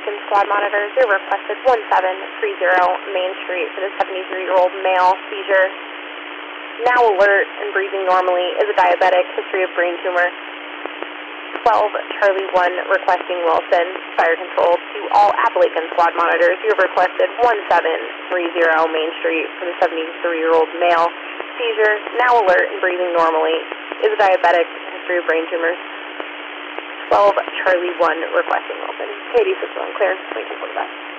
Appalachian Squad monitors. You're requested 1730 Main Street for the 73-year-old male. Seizure. Now alert and breathing normally. Is a diabetic. History of brain tumor. 12 Charlie 1 requesting Wilson. Fire control to all Appalachian Squad monitors. You're requested 1730 Main Street for the 73-year-old male. Seizure. Now alert and breathing normally. Is a diabetic. History of brain tumors. 12 Charlie 1 requesting Wilson. KD 61 clear. Waiting for that.